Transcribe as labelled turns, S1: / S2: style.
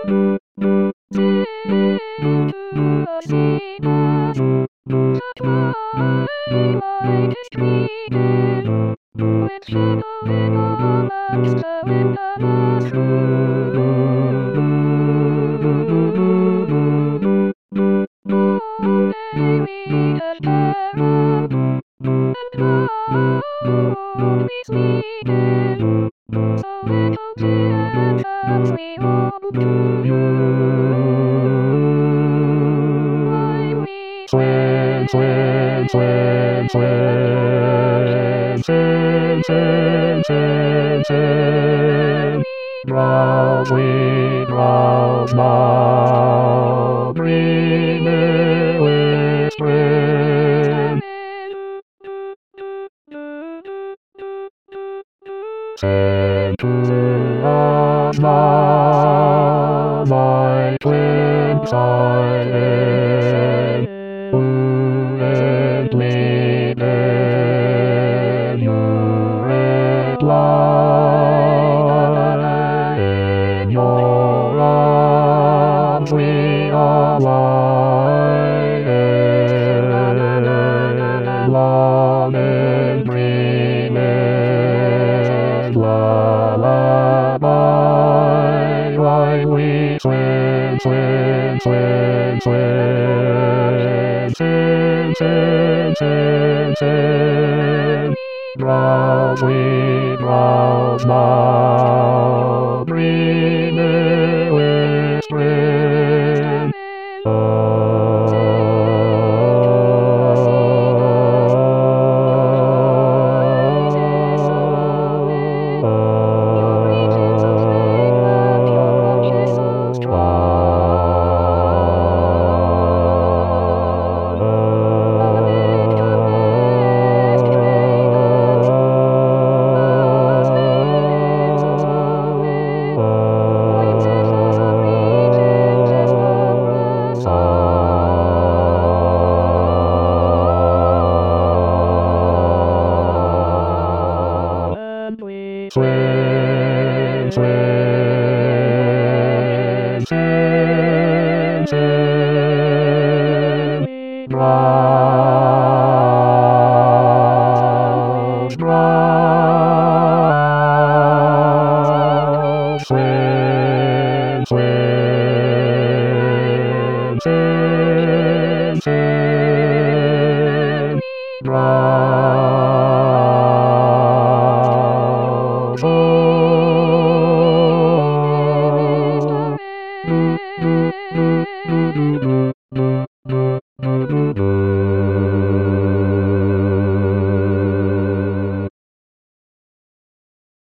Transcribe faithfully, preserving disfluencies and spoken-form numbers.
S1: Swim, swim, swim, swim, swim, swim, swim, swim. Browse, we browse now, dreaming with spring. Send to us now, my twin silent, fluently then your red light. In your arms we are lying, love and dreaming, lullaby, while we swim, swim, swim, swim, swim, swim, swim, swim. Browse, we browse now, dreaming with spring. Swim, swim, swim, swim. Browse, browse. Swim, swim, swim, swim. Browse. Do, do, do, do, do, do, do, do, do.